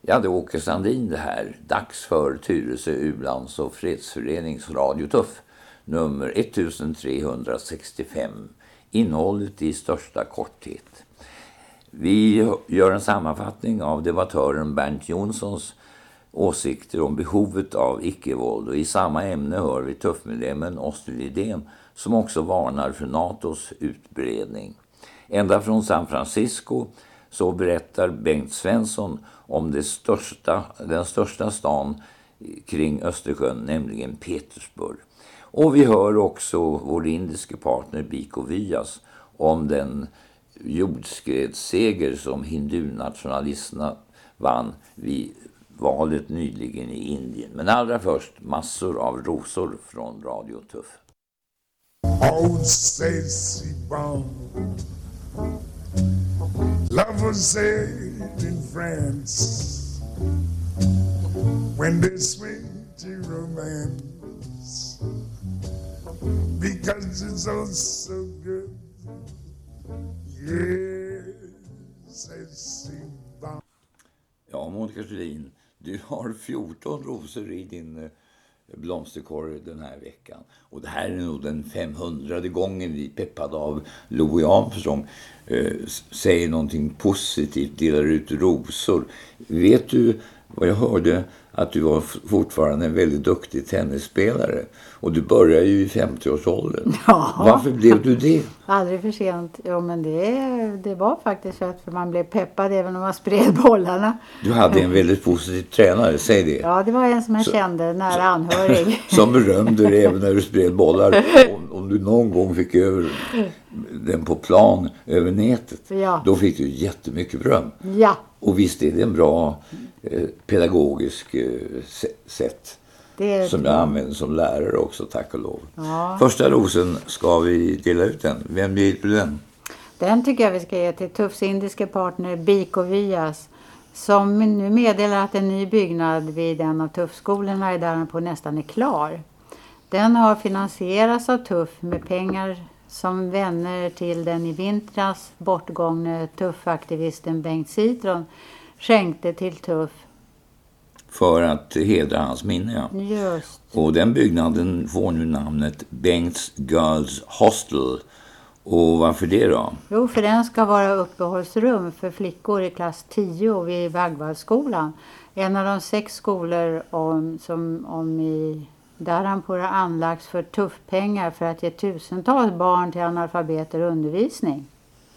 Ja, det är Åke Sandin det här. Dags för Tyresö U-lands- och fredsförenings Radio Tuff. Nummer 1365. Innehållet i största korthet. Vi gör en sammanfattning av debattören Bernt Jonssons åsikter om behovet av icke-våld. Och i samma ämne hör vi tuffmedlemmen Oster Lidén som också varnar för NATOs utbredning. Ända från San Francisco så berättar Bengt Svensson om den största stan kring Östersjön, nämligen Petersburg. Och vi hör också vår indiske partner Biko Vyas om den jordskredsseger som hindunationalisterna vann vid valet nyligen i Indien. Men allra först massor av rosor från Radio Tuff. Old Stacy Bond, love was said in France when they swing to romance because it's all so good. Yes, Stacy Bond. Ja, Monica Thulin, du har 14 rosor i din blomsterkorg den här veckan. Och det här är nog den 500:e gången vi peppade av Louis Armstrong säger någonting positivt, delar ut rosor. Vet du vad jag hörde? Att du var fortfarande en väldigt duktig tennisspelare. Och du började ju i 50-årsåldern. Ja. Varför blev du det? Aldrig för sent. Jo, men det var faktiskt så att man blev peppad även om man spred bollarna. Du hade en väldigt positiv tränare, säg det. Ja, det var en som jag kände, nära anhörig. Som berömde dig även när du spred bollar. Om du någon gång fick över den på plan över nätet. Ja. Då fick du jättemycket beröm. Ja. Och visst är det en bra pedagogisk sätt som jag använder som lärare också, tack och lov. Ja. Första rosen ska vi dela ut den. Vem ger du den? Den tycker jag vi ska ge till Tuffs indiske partner Biko Vyas, som nu meddelar att en ny byggnad vid en av Tuffskolorna i Dalarna nästan är klar. Den har finansierats av Tuff med pengar som vänner till den i vintras bortgångne Tuff-aktivisten Bengt Citron skänkte till Tuff. För att hedra hans minne, ja. Just. Och den byggnaden får nu namnet Bengts Girls Hostel. Och varför det då? Jo, för den ska vara uppehållsrum för flickor i klass 10 vid Vagvaldsskolan. En av de 6 skolor som i Daranpur har anlagts för tuffpengar för att ge tusentals barn till analfabeter undervisning.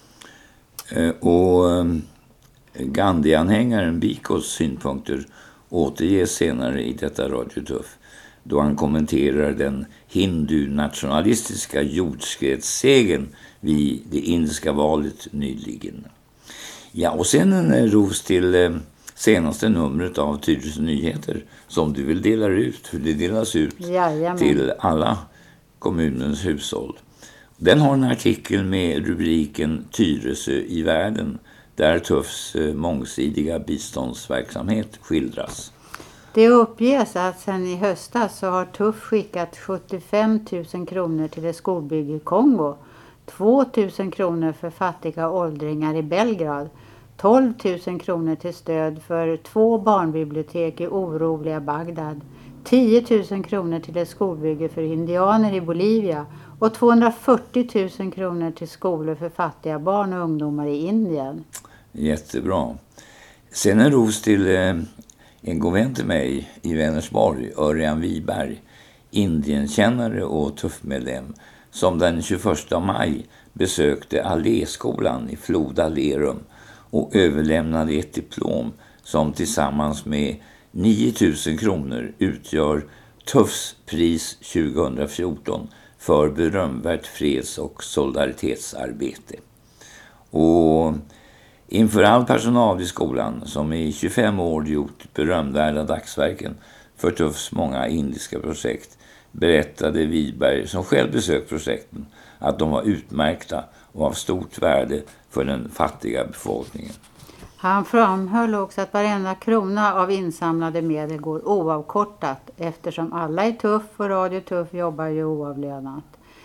Och Gandhi-anhängaren Bikos synpunkter återges senare i detta Radio Tuff, då han kommenterar den hindu-nationalistiska jordskredssegern vid det indiska valet nyligen. Ja, och sen en ros till senaste numret av Tyresö Nyheter som du vill dela ut, för det delas ut till alla kommunens hushåll. Den har en artikel med rubriken Tyresö i världen, där Tuffs mångsidiga biståndsverksamhet skildras. Det uppges att sedan i höstas så har Tuff skickat 75 000 kronor till ett skolbygge i Kongo, 2 000 kronor för fattiga åldringar i Belgrad, 12 000 kronor till stöd för 2 barnbibliotek i oroliga Bagdad, 10 000 kronor till ett skolbygge för indianer i Bolivia och 240 000 kronor till skolor för fattiga barn och ungdomar i Indien. Jättebra. Sen en ros till en god vän till mig i Vänersborg, Örjan Wiberg, indienkännare och tuffmedlem, som den 21 maj besökte Alléskolan i Floda Lerum och överlämnade ett diplom som tillsammans med 9 000 kronor utgör Tuffs pris 2014 för berömvärt freds- och solidaritetsarbete. Och inför all personal i skolan som i 25 år gjort berömvärda dagsverken för Tuffs många indiska projekt berättade Wiberg, som själv besökt projekten, att de var utmärkta och av stort värde för den fattiga befolkningen. Han framhöll också att varenda krona av insamlade medel går oavkortat eftersom alla i Tuff och Radio Tuff jobbar ju oavlönat.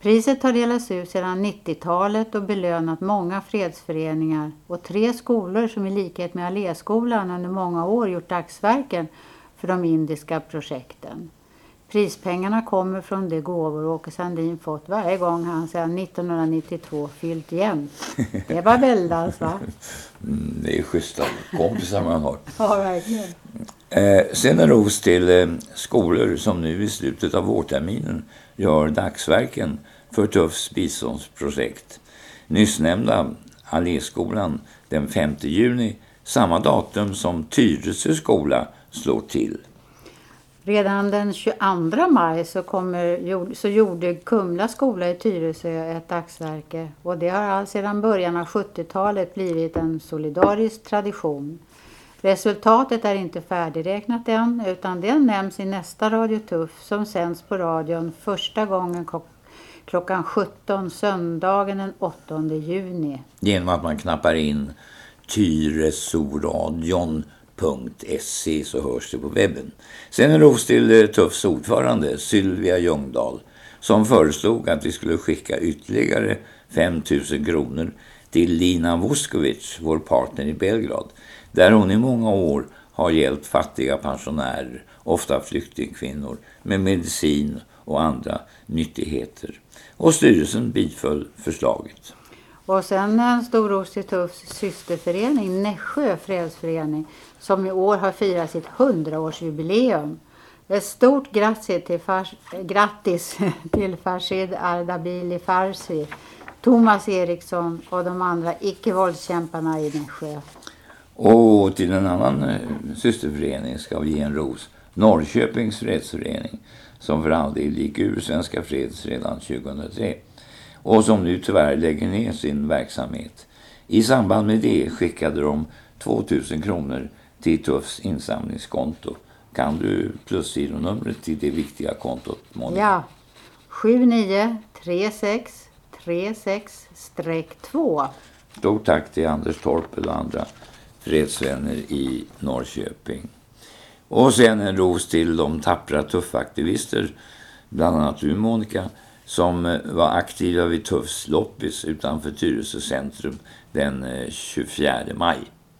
Priset har delats ut sedan 90-talet och belönat många fredsföreningar och 3 skolor som i likhet med Alléskolan under många år gjort dagsverken för de indiska projekten. Prispengarna kommer från de gåvor Åke Sandin fått varje gång han sedan 1992 fyllt igen. Det var väldans, va? Det är schyssta kompisar man har. Ja, verkligen. Sen en ros till skolor som nu i slutet av vårterminen gör dagsverken för Tufs biståndsprojekt. Nyss nämnda Alléskolan den 5 juni, samma datum som Tyresö skola slår till. Redan den 22 maj så gjorde Kumla skola i Tyresö ett dagsverke och det har sedan början av 70-talet blivit en solidarisk tradition. Resultatet är inte färdigräknat än utan det nämns i nästa Radio Tuff som sänds på radion första gången klockan 17 söndagen den 8 juni. Genom att man knappar in tyresoradion.se så hörs det på webben. Sen en ros till Tuffs ordförande Sylvia Ljungdahl som föreslog att vi skulle skicka ytterligare 5 000 kronor till Lina Vuskovic, vår partner i Belgrad, där hon i många år har hjälpt fattiga pensionärer, ofta flyktingkvinnor, med medicin och andra nyttigheter. Och styrelsen biföll förslaget. Och sen en stor ros till Tuffs systerförening Nässjö fredsförening som i år har firat sitt 100-årsjubileum. Ett stort grattis till Farshid Ardabili Farsi, Thomas Eriksson och de andra icke-våldskämparna i Nässjö. Och till en annan systerförening ska vi ge en ros. Norrköpings fredsförening som för all del gick ur Svenska Freds redan 2003 och som nu tyvärr lägger ner sin verksamhet. I samband med det skickade de 2 000 kronor till Tuffs insamlingskonto. Kan du plusgironumret till det viktiga kontot, Monica? Ja, 793636-2. Stort tack till Anders Torpel och andra fredsvänner i Norrköping. Och sen en ros till de tappra tuffaktivister, bland annat du, Monica, som var aktiva vid Tuffs loppis utanför Tyresö centrum den 24 maj.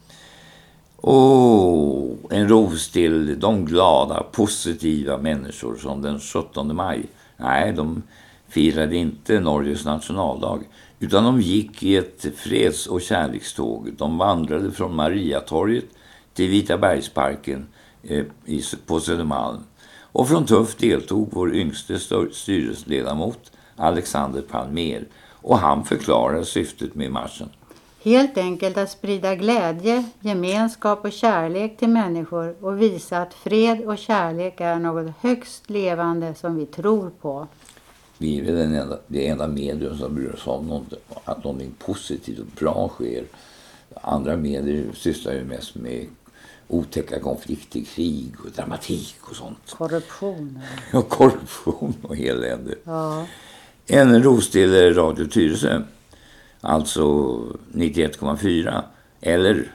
Och en ros till de glada, positiva människor som den 17 maj, nej, de firade inte Norges nationaldag, utan de gick i ett freds- och kärlekståg. De vandrade från Mariatorget till Vitabergsparken på Södermalm. Och från Tuff deltog vår yngste styrelseledamot Alexander Palmer. Och han förklarar syftet med marschen. Helt enkelt att sprida glädje, gemenskap och kärlek till människor och visa att fred och kärlek är något högst levande som vi tror på. Vi är väl det enda medium som bryr oss om att någonting positivt och bra sker. Andra medier sysslar ju mest med otäcka konflikter, krig och dramatik och sånt. Korruption. Ja, korruption och elände. Ja. En ros till Radio Tyresö, alltså 91,4 eller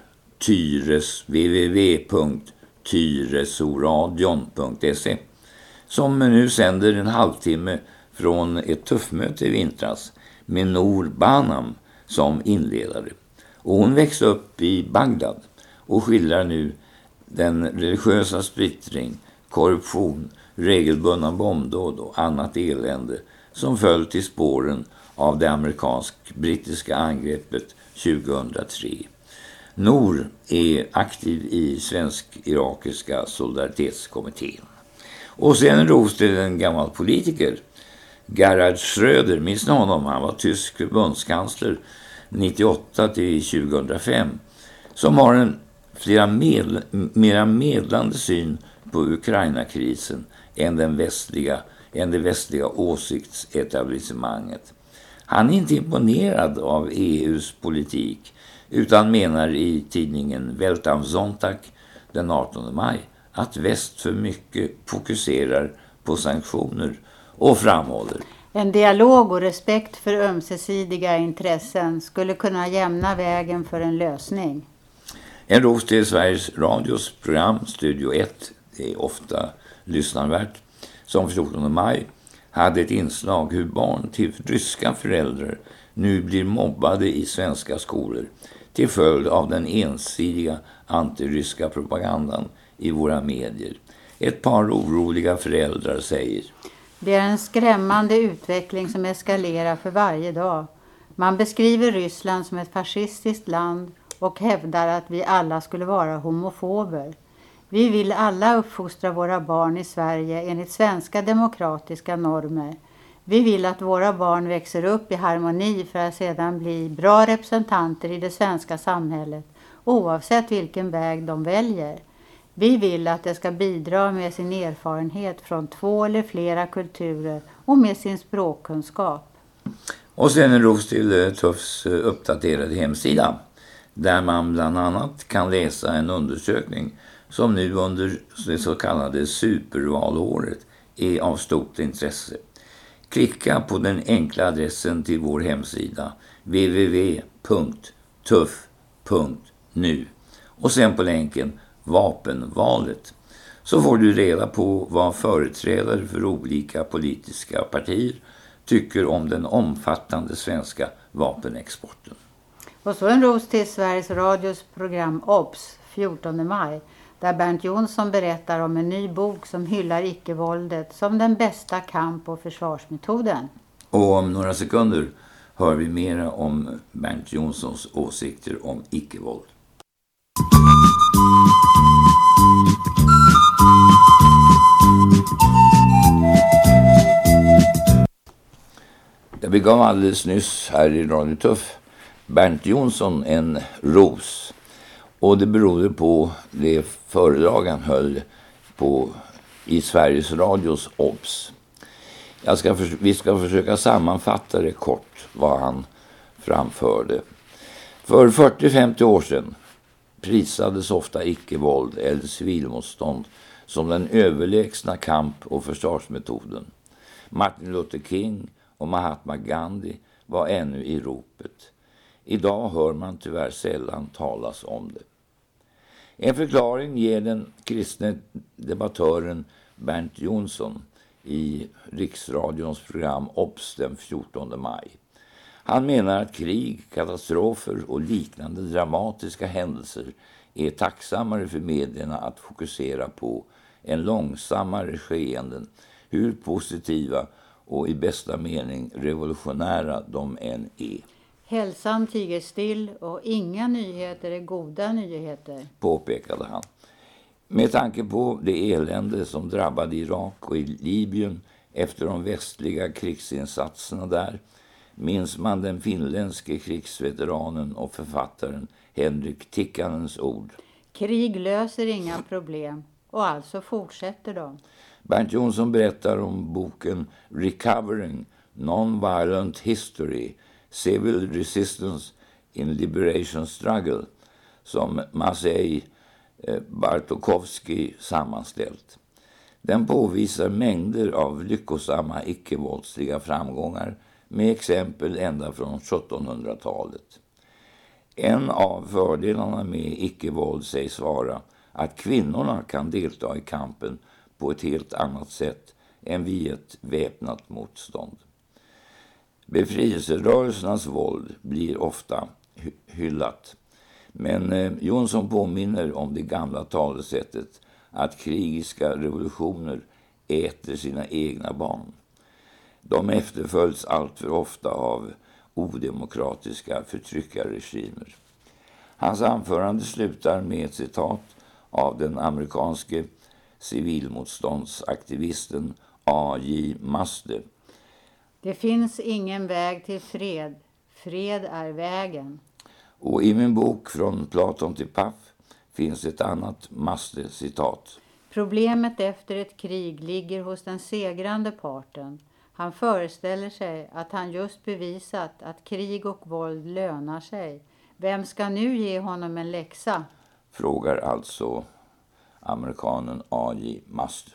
www.tyresoradion.se som nu sänder en halvtimme från ett tuffmöte i vintras med Noor Banam som inledare. Och hon växte upp i Bagdad och skildrar nu den religiösa splittring, korruption, regelbundna bombdåd och annat elände som följt i spåren av det amerikansk-brittiska angreppet 2003. Noor är aktiv i svensk-irakiska solidaritetskommittén. Och sen en ros till en gammal politiker, Gerhard Schröder, minns ni honom? Han var tysk förbundskansler 98 till 2005 som har en mera medlande syn på Ukraina-krisen än det västliga åsiktsetablissemanget. Han är inte imponerad av EUs politik utan menar i tidningen Welt am Sonntag den 18 maj att väst för mycket fokuserar på sanktioner och framhåller: En dialog och respekt för ömsesidiga intressen skulle kunna jämna vägen för en lösning. En ros till Sveriges Radios program Studio 1, det är ofta lyssnarvärt, som 14 maj hade ett inslag hur barn till ryska föräldrar nu blir mobbade i svenska skolor till följd av den ensidiga antiryska propagandan i våra medier. Ett par oroliga föräldrar säger: Det är en skrämmande utveckling som eskalerar för varje dag. Man beskriver Ryssland som ett fascistiskt land och hävdar att vi alla skulle vara homofober. Vi vill alla uppfostra våra barn i Sverige enligt svenska demokratiska normer. Vi vill att våra barn växer upp i harmoni för att sedan bli bra representanter i det svenska samhället, oavsett vilken väg de väljer. Vi vill att de ska bidra med sin erfarenhet från 2 eller flera kulturer och med sin språkkunskap. Och sen en ros till Tuffs uppdaterade hemsida, där man bland annat kan läsa en undersökning som nu under det så kallade supervalåret är av stort intresse. Klicka på den enkla adressen till vår hemsida www.tuff.nu och sen på länken Vapenvalet, så får du reda på vad företrädare för olika politiska partier tycker om den omfattande svenska vapenexporten. Och så en ros till Sveriges Radios program OBS 14 maj, där Bernt Jonsson berättar om en ny bok som hyllar icke-våldet som den bästa kamp- och försvarsmetoden. Och om några sekunder hör vi mera om Bernt Jonssons åsikter om icke-våld. Jag begav alldeles nyss här i Radio Tuff Bernt Jonsson en ros. Och det berodde på det föredrag han höll i Sveriges Radios OBS. Vi ska försöka sammanfatta det kort vad han framförde. För 40-50 år sedan prisades ofta icke-våld eller civilmotstånd som den överlägsna kamp- och försvarsmetoden. Martin Luther King och Mahatma Gandhi var ännu i ropet. Idag hör man tyvärr sällan talas om det. En förklaring ger den kristne debattören Bernt Jonsson i Riksradions program OBS den 14 maj. Han menar att krig, katastrofer och liknande dramatiska händelser är tacksammare för medierna att fokusera på än långsammare skeenden, hur positiva och i bästa mening revolutionära de än är. Hälsan tiger still och inga nyheter är goda nyheter, påpekade han. Med tanke på det elände som drabbade Irak och i Libyen efter de västliga krigsinsatserna där, minns man den finländske krigsveteranen och författaren Henrik Tikkanens ord. Krig löser inga problem och alltså fortsätter de. Bernt Jonsson berättar om boken Recovering Non-Violent History, Civil Resistance in Liberation Struggle som Maciej Bartokovsky sammanställt. Den påvisar mängder av lyckosamma icke-våldsliga framgångar med exempel ända från 1700-talet. En av fördelarna med icke-våld sägs vara att kvinnorna kan delta i kampen på ett helt annat sätt än vid ett väpnat motstånd. Befrielserörelsernas våld blir ofta hyllat, men Jonsson påminner om det gamla talesättet att krigiska revolutioner äter sina egna barn. De efterföljs alltför ofta av odemokratiska förtryckarregimer. Hans anförande slutar med ett citat av den amerikanske civilmotståndsaktivisten A.J. Muste. Det finns ingen väg till fred. Fred är vägen. Och i min bok Från Platon till Paff finns ett annat Muste-citat. Problemet efter ett krig ligger hos den segrande parten. Han föreställer sig att han just bevisat att krig och våld lönar sig. Vem ska nu ge honom en läxa? Frågar alltså amerikanen A.J. Muste.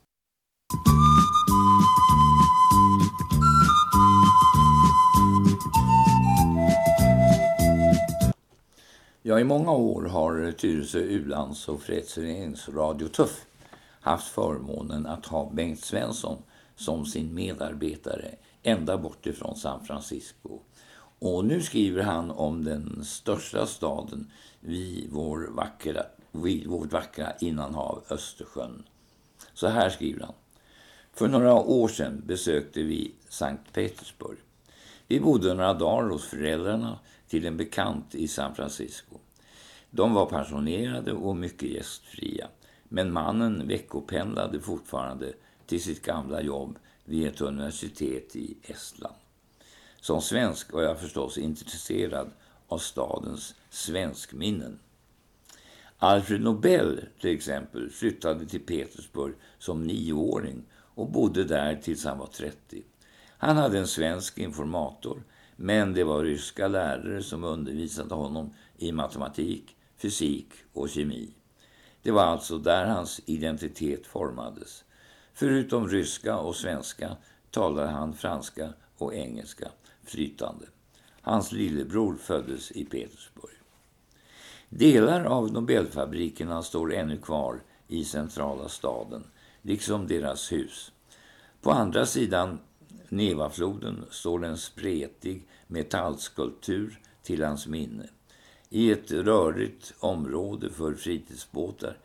Ja, i många år har Tyresö Ulands- och fredsförenings Radio Tuff haft förmånen att ha Bengt Svensson som sin medarbetare ända bort ifrån San Francisco. Och nu skriver han om den största staden vid vårt vackra innanhav Östersjön. Så här skriver han. För några år sedan besökte vi Sankt Petersburg. Vi bodde några dagar hos föräldrarna till en bekant i San Francisco. De var pensionerade och mycket gästfria. Men mannen veckopendlade fortfarande till sitt gamla jobb vid ett universitet i Estland. Som svensk var jag förstås intresserad av stadens svenskminnen. Alfred Nobel till exempel flyttade till Petersburg som 9-åring och bodde där tills han var 30. Han hade en svensk informator, men det var ryska lärare som undervisade honom i matematik, fysik och kemi. Det var alltså där hans identitet formades. Förutom ryska och svenska talade han franska och engelska flytande. Hans lillebror föddes i Petersburg. Delar av Nobelfabrikerna står ännu kvar i centrala staden, liksom deras hus. På andra sidan Nevafloden står en spretig metallskulptur till hans minne. I ett rörigt område för fritidsbåtar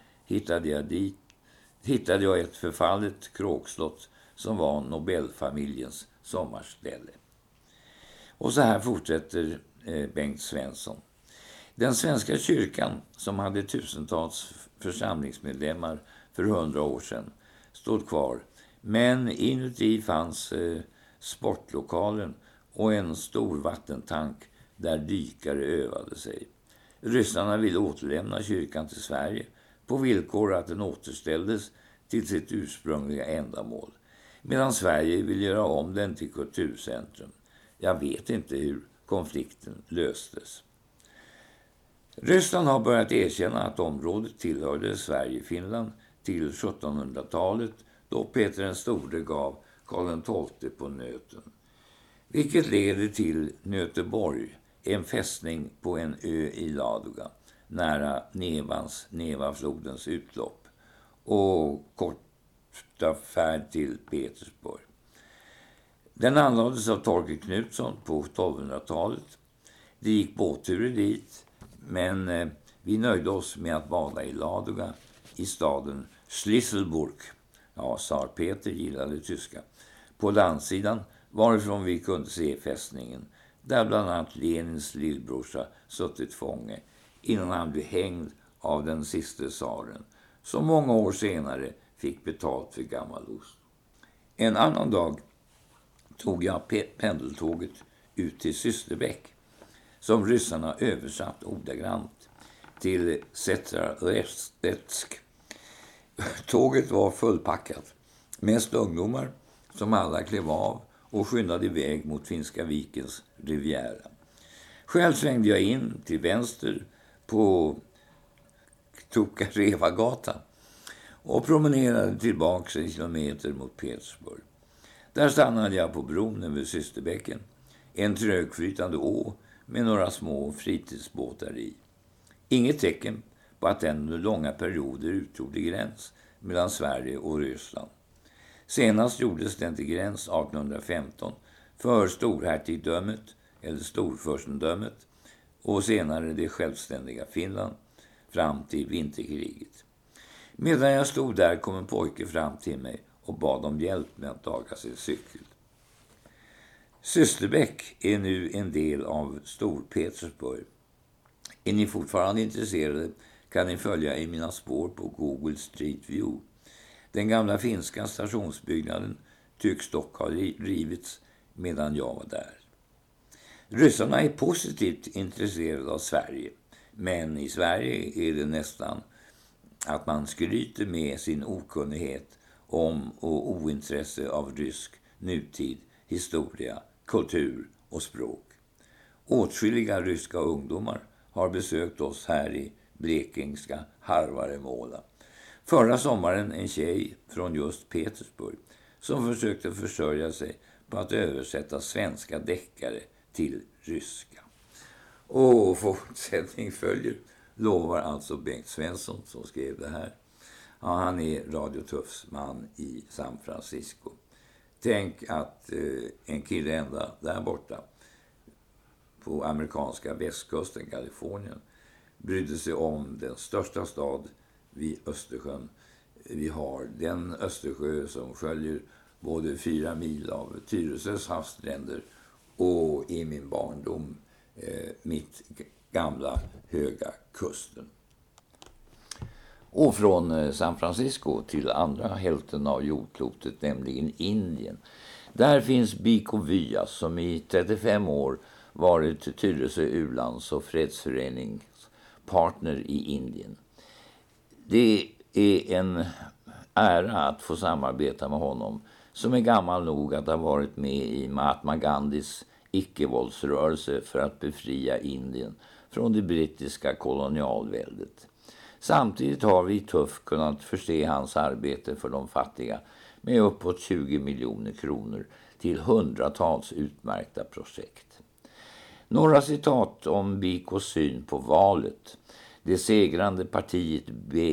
hittade jag ett förfallet kråkslott som var Nobelfamiljens sommarställe. Och så här fortsätter Bengt Svensson. Den svenska kyrkan, som hade tusentals församlingsmedlemmar för 100 år sedan, stod kvar. Men inuti fanns sportlokalen och en stor vattentank där dykare övade sig. Ryssarna ville återlämna kyrkan till Sverige på villkor att den återställdes till sitt ursprungliga ändamål, medan Sverige vill göra om den till kulturcentrum. Jag vet inte hur konflikten löstes. Ryssland har börjat erkänna att området tillhörde Sverige-Finland till 1700-talet, då Peter den store gav Karl XII på nöten. Vilket leder till Nöteborg, en fästning på en ö i Ladoga, nära Nevaflodens utlopp, och korta färd till Petersburg. Den anlades av Torkel Knutsson på 1200-talet. Det gick båtturer dit, men vi nöjde oss med att bada i Ladoga i staden Schlisselburg. Ja, Tsar Peter gillade tyska. På landsidan varifrån vi kunde se fästningen, där bland annat Lenins lillbrorsa suttit fånge innan han blev hängd av den sista tsaren, som många år senare fick betalt för gammal ost. En annan dag tog jag pendeltåget ut till Systerbäck, som ryssarna översatt ordagrant till Setraretsk. Tåget var fullpackat, mest ungdomar som alla klev av och skyndade iväg mot Finska vikens riviera. Själv svängde jag in till vänster på Tokarevagatan och promenerade tillbaka 1 kilometer mot Petersburg. Där stannade jag på bron över Systerbäcken, en trögflytande å med några små fritidsbåtar i. Inget tecken på att den under långa perioder utgjorde gräns mellan Sverige och Ryssland. Senast gjordes den till gräns 1815 för storhertigdömet eller storfurstendömet och senare det självständiga Finland fram till vinterkriget. Medan jag stod där kom en pojke fram till mig och bad om hjälp med att daga sin cykel. Systerbäck är nu en del av Storpetersburg. Är ni fortfarande intresserade kan ni följa i mina spår på Google Street View. Den gamla finska stationsbyggnaden tycks dock ha rivits medan jag var där. Ryssarna är positivt intresserade av Sverige, men i Sverige är det nästan att man skryter med sin okunnighet om och ointresse av rysk nutid, historia, kultur och språk. Åtskilliga ryska ungdomar har besökt oss här i blekingska Harvaremåla. Förra sommaren en tjej från just Petersburg som försökte försörja sig på att översätta svenska deckare till ryska. Och fortsättning följer, lovar alltså Bengt Svensson som skrev det här. Ja, han är Radio Tuffs man i San Francisco. Tänk att en kille ända där borta på amerikanska västkusten, Kalifornien, brydde sig om den största stad vid Östersjön. Vi har den Östersjö som sköljer både 4 mil av Tyresös havsstränder och i min barndom mitt gamla höga kusten. Och från San Francisco till andra hälften av jordklotet, nämligen Indien. Där finns Biko Vyas som i 35 år varit Tyresö u-lands- och fredsföreningspartner i Indien. Det är en ära att få samarbeta med honom som är gammal nog att ha varit med i Mahatma Gandhis icke-våldsrörelse för att befria Indien från det brittiska kolonialväldet. Samtidigt har vi Tuff kunnat förse hans arbete för de fattiga med uppåt 20 miljoner kronor till hundratals utmärkta projekt. Några citat om Bikos syn på valet. Det segrande partiet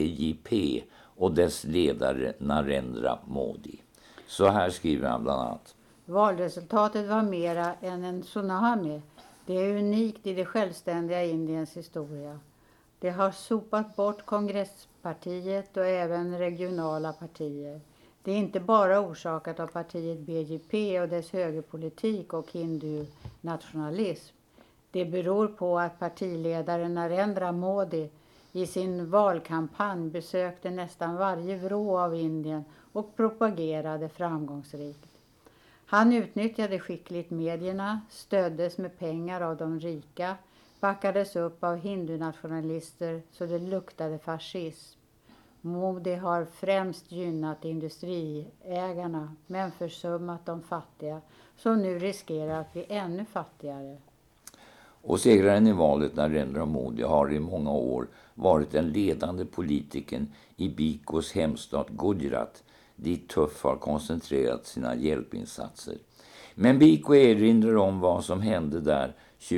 BJP och dess ledare Narendra Modi. Så här skriver han bland annat. Valresultatet var mera än en tsunami. Det är unikt i det självständiga Indiens historia. Det har sopat bort kongresspartiet och även regionala partier. Det är inte bara orsakat av partiet BJP och dess högerpolitik och hindu-nationalism. Det beror på att partiledaren Narendra Modi i sin valkampanj besökte nästan varje vrå av Indien och propagerade framgångsrikt. Han utnyttjade skickligt medierna, stöddes med pengar av de rika, backades upp av hindunationalister så det luktade fascism. Modi har främst gynnat industriägarna men försummat de fattiga som nu riskerar att bli ännu fattigare. Och segraren i valet Narendra Modi har i många år varit den ledande politikern i Bikos hemstad Gujarat, dit Tuff har koncentrerat sina hjälpinsatser. Men Biko erinrar om vad som hände där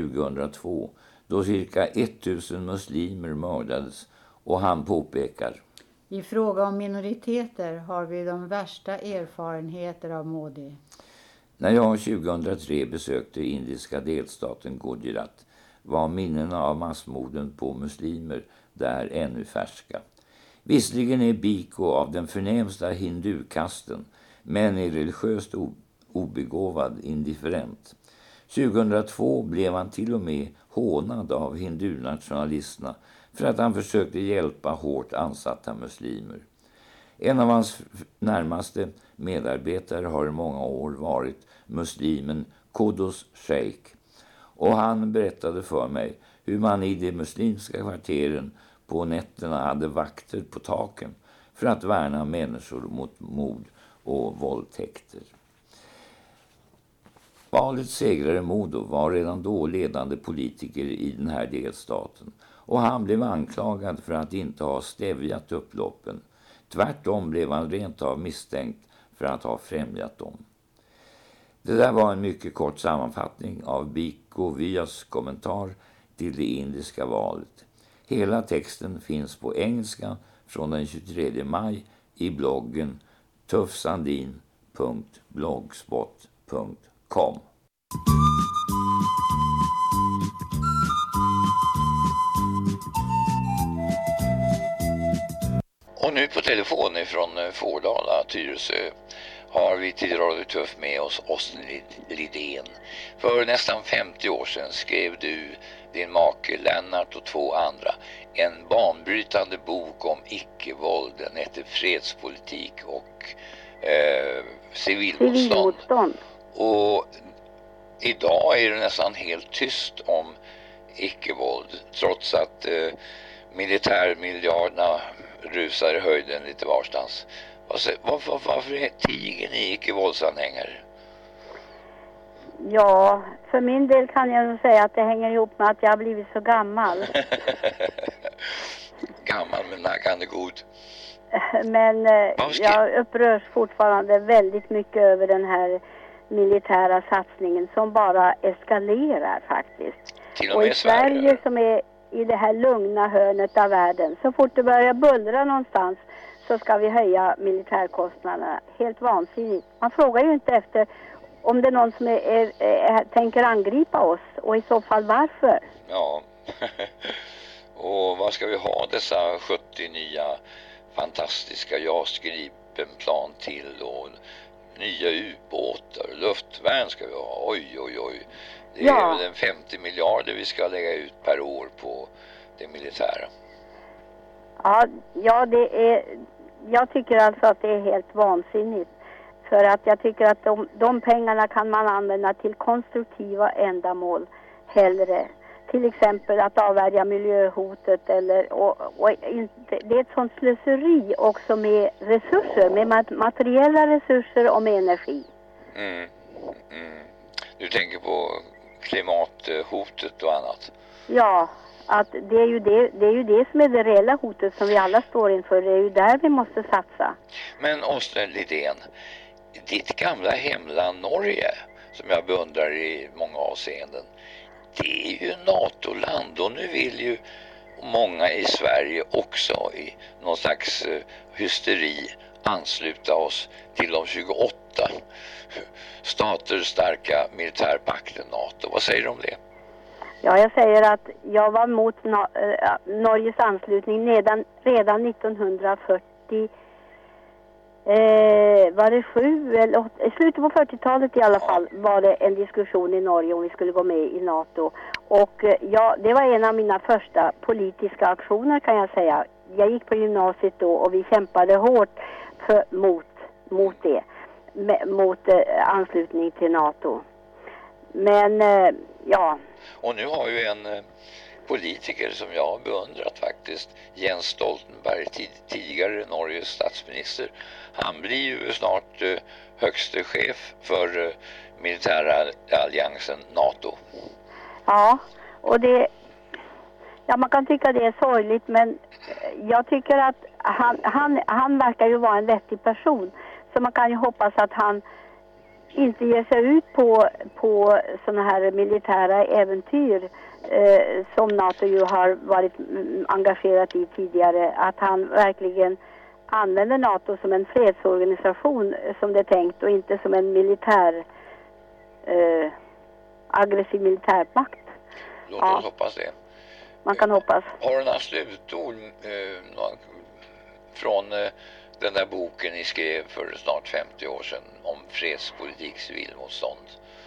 2002 då cirka 1000 muslimer mördades och han påpekar. I fråga om minoriteter har vi de värsta erfarenheter av Modi. När jag 2003 besökte indiska delstaten Gujarat var minnena av massmorden på muslimer där ännu färska. Visserligen är Biko av den förnämsta hindukasten men är religiöst obegåvad indifferent. 2002 blev han till och med hånad av hindunationalisterna för att han försökte hjälpa hårt ansatta muslimer. En av hans närmaste medarbetare har i många år varit muslimen Qudus Sheikh och han berättade för mig hur man i de muslimska kvarteren på nätterna hade vakter på taken för att värna människor mot mord och våldtäkter. Valets segrare Modi var redan då ledande politiker i den här delstaten och han blev anklagad för att inte ha stävjat upploppen. Tvärtom blev han rent av misstänkt för att ha främjat dem. Det där var en mycket kort sammanfattning av Biko Vyas kommentar till det indiska valet. Hela texten finns på engelska från den 23 maj i bloggen tuffsandin.blogspot.com. Och nu på telefon från Fårdala, Tyresö, har vi till Radio Tuff med oss Austin Lidén. För nästan 50 år sedan skrev du, din make Lennart och 2 andra en banbrytande bok om icke-våld. Den heter Fredspolitik och civilmotstånd. Och idag är det nästan helt tyst om icke-våld trots att militärmiljarderna rusar i höjden lite varstans. Varför är tigen i icke-våldsanhängare? Ja, för min del kan jag nog säga att det hänger ihop med att jag har blivit så gammal. Gammal men naggande god. Men jag upprörs fortfarande väldigt mycket över den här militära satsningen som bara eskalerar faktiskt. Till och med i Sverige som är i det här lugna hörnet av världen, så fort det börjar bullra någonstans så ska vi höja militärkostnaderna. Helt vansinnigt. Man frågar ju inte efter om det är någon som tänker angripa oss, och i så fall varför. Ja, och vad ska vi ha dessa 70 nya fantastiska JAS Gripen-plan till, och nya ubåtar, luftvärn ska vi ha, oj. Det är väl en 50 miljarder vi ska lägga ut per år på det militära. Ja, jag tycker alltså att det är helt vansinnigt. För att jag tycker att de pengarna kan man använda till konstruktiva ändamål hellre. Till exempel att avvärja miljöhotet, det är ett sånt slöseri också med resurser, med materiella resurser och med energi. Du tänker på klimathotet och annat? Ja, att det är ju det som är det reella hotet som vi alla står inför. Det är ju där vi måste satsa. Men Östen Lidén, ditt gamla hemland Norge, som jag beundrar i många avseenden, det är ju NATO-land, och nu vill ju många i Sverige också i någon slags hysteri ansluta oss till de 28 stater starka militärpakten NATO. Vad säger du om det? Ja, jag säger att jag var mot Norges anslutning redan 1940. Var det 7 eller 8, i slutet på 40-talet i alla fall, var det en diskussion i Norge om vi skulle gå med i NATO. Och det var en av mina första politiska aktioner, kan jag säga. Jag gick på gymnasiet då och vi kämpade hårt mot anslutning till NATO. Men ja. Och nu har ju en politiker som jag har beundrat faktiskt, Jens Stoltenberg, tidigare Norges statsminister. Han blir ju snart högste chef för militära alliansen NATO. Ja, och man kan tycka det är sorgligt, men jag tycker att han verkar ju vara en vettig person. Så man kan ju hoppas att han inte ger sig ut på såna här militära äventyr som NATO ju har varit engagerat i tidigare. Att han verkligen använder NATO som en fredsorganisation som det är tänkt, och inte som en aggressiv militärmakt. Låt oss hoppas det. Man kan hoppas. Har du några slutord från den där boken ni skrev för snart 50 år sedan om fredspolitik, civilmotstånd?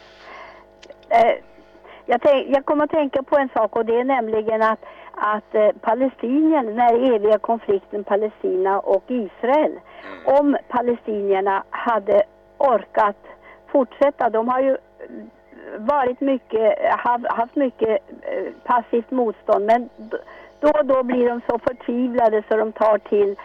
Jag kommer att tänka på en sak, och det är nämligen att palestinierna, den här eviga konflikten Palestina och Israel, om palestinierna hade orkat fortsätta, de har ju varit haft mycket passivt motstånd, men då blir de så förtvivlade så de tar till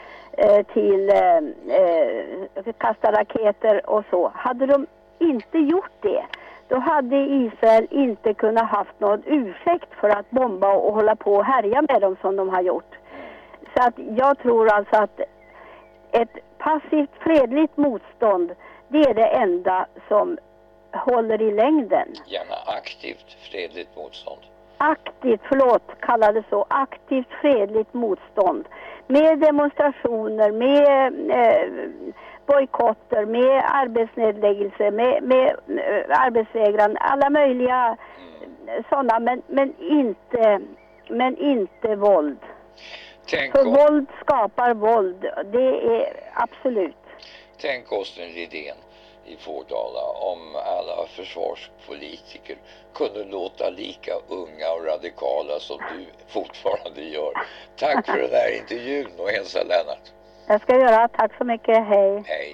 kasta raketer och så. Hade de inte gjort det, då hade Israel inte kunnat haft någon ursäkt för att bomba och hålla på och härja med dem som de har gjort. Så att jag tror alltså att ett passivt fredligt motstånd, det är det enda som håller i längden. Gärna aktivt fredligt motstånd. Kalla det så, aktivt fredligt motstånd. Med demonstrationer, med bojkotter, med arbetsnedläggelse, med arbetsvägran, alla möjliga sådana, men inte våld. För våld skapar våld, det är absolut. Tänk Östen Lidén i Fårdala om alla försvarspolitiker kunde låta lika unga och radikala som du fortfarande gör. Tack för den här intervjun och hälsa Lennart. Jag ska göra, tack så mycket, hej. Hej.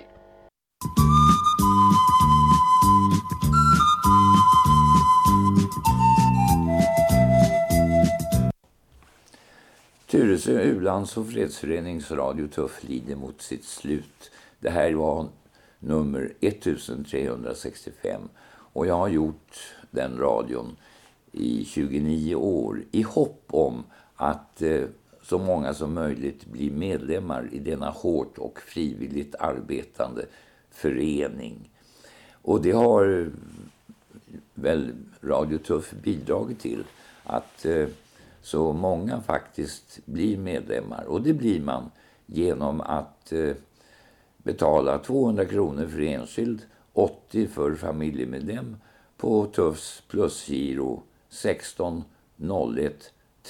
Tyresö U-lands- och fredsförenings Radio Tuff lider mot sitt slut. Det här var nummer 1365 och jag har gjort den radion i 29 år i hopp om att så många som möjligt blir medlemmar i denna hårt och frivilligt arbetande förening. Och det har väl Radio Tuff bidragit till att så många faktiskt blir medlemmar, och det blir man genom att betala 200 kronor för enskild, 80 för familjemedlem på Tuffs plusgiro 16 01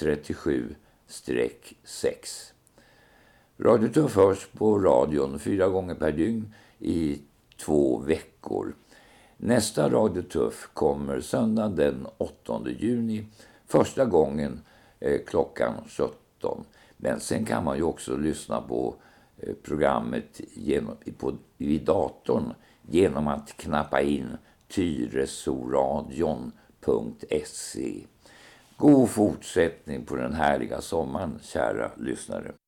37-6. Radio Tuff hörs på radion 4 gånger per dygn i 2 veckor. Nästa Radio Tuff kommer söndag den 8 juni, första gången klockan 17. Men sen kan man ju också lyssna på programmet i datorn genom att knappa in tyresoradion.se. God fortsättning på den härliga sommaren, kära lyssnare.